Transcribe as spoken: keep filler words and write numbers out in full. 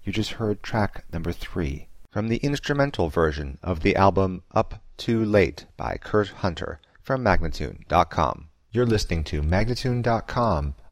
You just heard track number three from the instrumental version of the album Up Too Late by Kurt Hunter from Magnatune dot com. You're listening to Magnatune dot com,